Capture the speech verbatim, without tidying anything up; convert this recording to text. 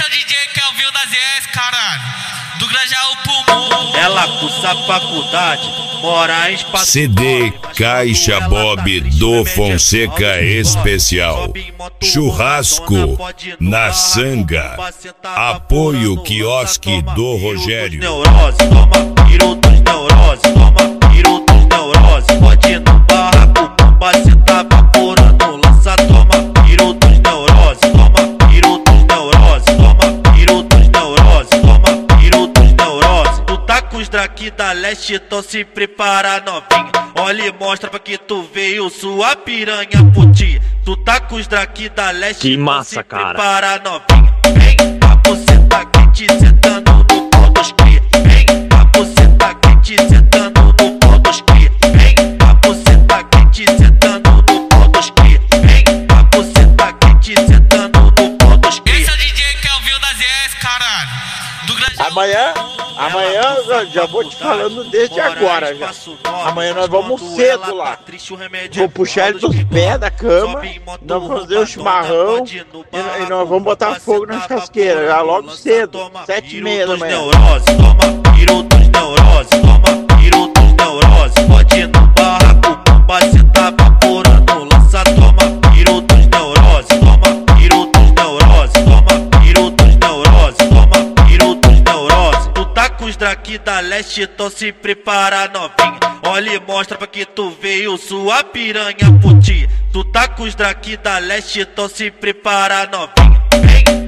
é o D J Kelvin da Z S, caralho. Do Grajaú Pulmão. Ela cursa faculdade, mora em espaço. C D Caixa Bob do Fonseca Especial. Churrasco na Sanga. Apoio Quiosque do Rogério. Toma piro dos neuroses, toma piro dos neuroses. Pode ir no barraco, bomba, cê tá vaporando. Lança, toma piro dos neuroses, toma piro dos neuroses, toma piro dos neuroses, toma piro dos neuroses. Tu tá com os draki da leste, então se prepara, novinha. Olha e mostra pra que tu veio sua piranha putinha. Tu tá com os draki da leste, que então massa, se cara. prepara, novinha. Vem, a você tá quente, sentando no pau dos cria. Vem, a você tá quente, sentando no pau dos cria. Vem, a você tá quente, sentando no pau dos cria. Vem, a você tá quente, sentando no pau dos cria. Esse é o D J Kelvin da Z S, caralho. Do Grajaú. Amanhã, amanhã eu já vou te falando desde agora já. Amanhã nós vamos cedo lá. Vou puxar ele dos pés da cama, nós vamos fazer o chimarrão e, e nós vamos botar fogo na churrasqueira, já logo cedo, sete e meia da manhã. Toma piro dos neuroses, toma piro dos neuroses. Pode ir no barraco, bomba, cê tá vaporando. Lança, toma piro dos neuroses, toma piro dos neuroses, toma piro dos neuroses, toma piro dos neuroses. Tu tá com os draki da leste, então se prepara, novinha. Olha e mostra pra que tu veio sua piranha putinha. Tu tá com os draki da leste, então se prepara, novinha. Vem.